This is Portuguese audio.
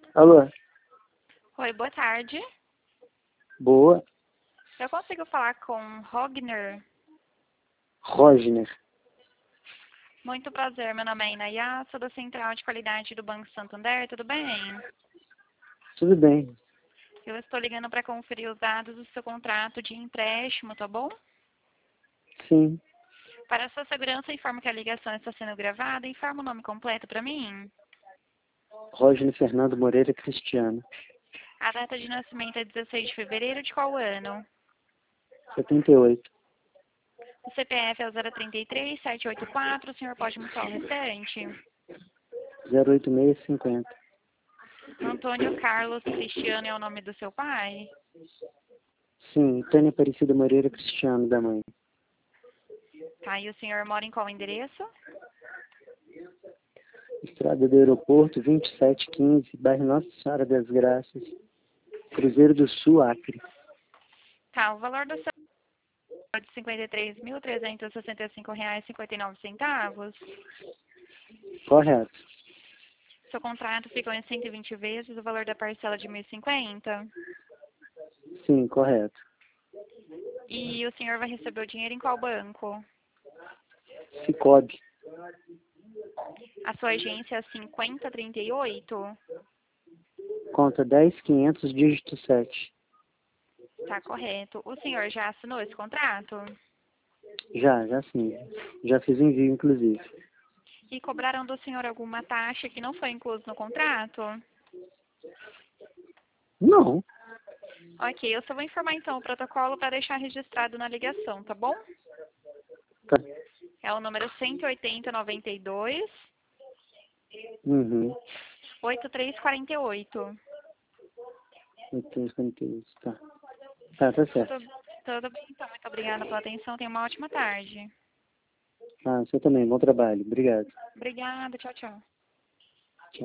Alô? Oi, boa tarde. Boa. Eu consigo falar com Rogner? Rogner. Muito prazer, meu nome é Inayá, sou da Central de Qualidade do Banco Santander, tudo bem? Tudo bem. Eu estou ligando para conferir os dados do seu contrato de empréstimo, tá bom? Sim. Para a sua segurança, informo que a ligação está sendo gravada. Informa o nome completo para mim. Rogner Fernando Moreira Cristiano. A data de nascimento é 16 de fevereiro de qual ano? 78. O CPF é o 033-784, o senhor pode mostrar o restante? 08650. Antônio Carlos Cristiano é o nome do seu pai? Sim. Tânia Aparecida Moreira Cristiano, da mãe. Tá, e o senhor mora em qual endereço? Estrada do Aeroporto, 2715, bairro Nossa Senhora das Graças, Cruzeiro do Sul, Acre. Tá, o valor do seu é de R$ 53.365,59. Correto. Seu contrato ficou em 120 vezes, o valor da parcela de 1.050. Sim, correto. E o senhor vai receber o dinheiro em qual banco? Cicobi. A sua agência é 5038? Conta 10500, dígito 7. Tá correto. O senhor já assinou esse contrato? Já sim. Já fiz envio, inclusive. E cobraram do senhor alguma taxa que não foi incluso no contrato? Não. Ok, eu só vou informar então o protocolo para deixar registrado na ligação, tá bom? Tá. É o número 18092 Uhum. 8348. Então, 58. Tá. Tá certo. Tudo bem, então. Muito obrigada pela atenção. Tenha uma ótima tarde. Ah, você também. Bom trabalho. Obrigado. Obrigada. Tchau, tchau.